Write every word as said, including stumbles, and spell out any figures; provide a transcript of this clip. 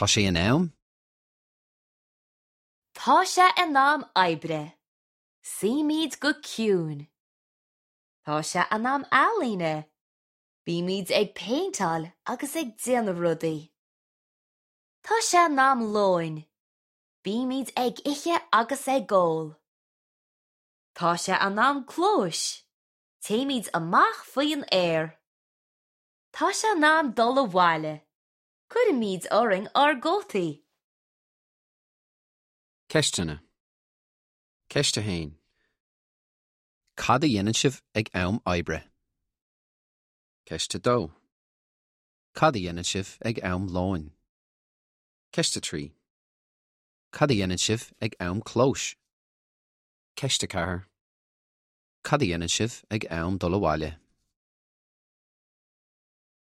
Tá sé in am? Tá sé in am oibre. Síimiad go ciún. Tá sé in am alíne. Bíimiad ag péintal agus ag déanamh rudaí. Tá sé in am lóin. Bíimiad ag iche agus ag gól. Tá sé in am clóis. Téimiad amach faoin air. Tá sé in am dul a bhaile. Cuireimiad oring ar gótaí. Ceistena. Ceiste hain. Cad a dhéanann sibh ag am oibre. Ceiste dó. Cad a dhéanann sibh ag am lóin. Ceiste trí. Cad a dhéanann sibh ag am clóis. Ceiste ceathair. Cad a dhéanann sibh ag am dul a bhaile.